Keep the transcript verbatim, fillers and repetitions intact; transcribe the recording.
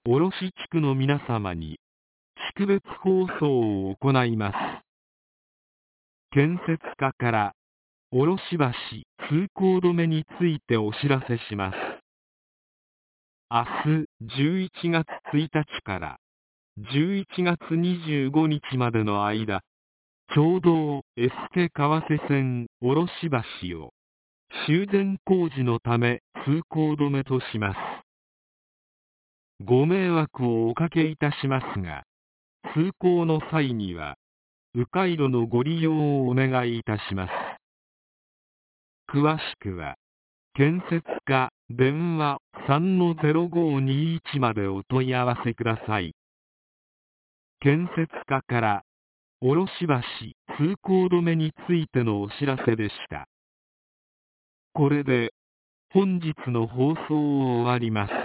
卸地区の皆様に、識別放送を行います。建設課から、卸橋通行止めについてお知らせします。明日じゅういちがつついたちからじゅういちがつにじゅうごにちまでの間、町道江助川瀬線卸橋を修繕工事のため通行止めとします。ご迷惑をおかけいたしますが、通行の際には、迂回路のご利用をお願いいたします。詳しくは、建設課電話 さんのゼロごにいち までお問い合わせください。建設課から、卸橋通行止めについてのお知らせでした。これで、本日の放送を終わります。